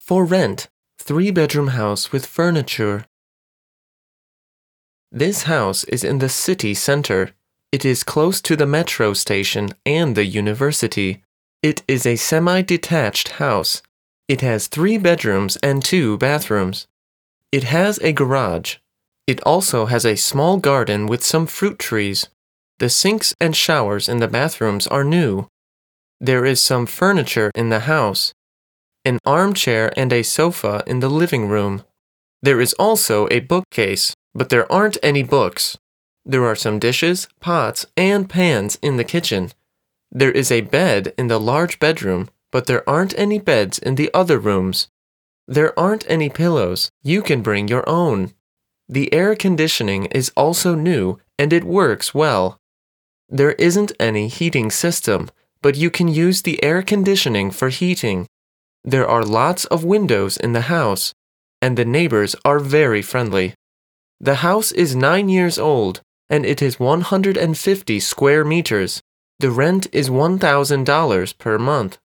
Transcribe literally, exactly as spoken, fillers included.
For rent, three-bedroom house with furniture. This house is in the city center. It is close to the metro station and the university. It is a semi-detached house. It has three bedrooms and two bathrooms. It has a garage. It also has a small garden with some fruit trees. The sinks and showers in the bathrooms are new. There is some furniture in the house. An armchair and a sofa in the living room. There is also a bookcase, but there aren't any books. There are some dishes, pots, and pans in the kitchen. There is a bed in the large bedroom, but there aren't any beds in the other rooms. There aren't any pillows. You can bring your own. The air conditioning is also new and it works well. There isn't any heating system, but you can use the air conditioning for heating. There are lots of windows in the house, and the neighbors are very friendly. The house is nine years old, and it is one hundred fifty square meters. The rent is one thousand dollars per month.